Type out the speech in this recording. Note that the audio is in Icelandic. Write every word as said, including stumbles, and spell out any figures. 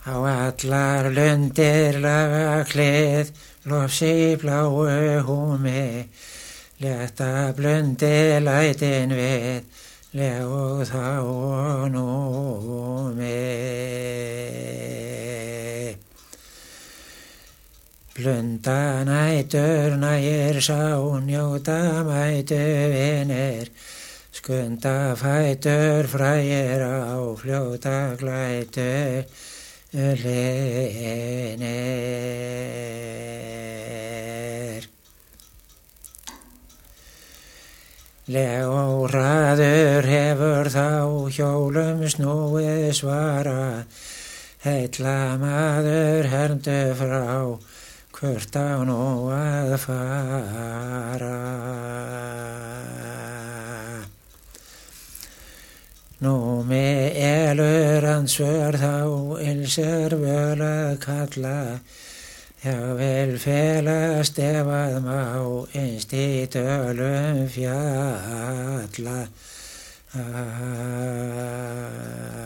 Á allar lundir laga klið, lofs í bláu húmi, létta blundi lætin við, legu þá og númi. Blunda nætur nægir sá, njóta mætu vinir, skunda fætur frægir á, fljóta glætu linir. Legóraður hefur þá hjólum snúið svara, heilla maður herndu frá, hvort á nú að fara. Númi elur ansvör þá ilsir völ að kalla, já vil felast ef að má innst í dölum fjalla.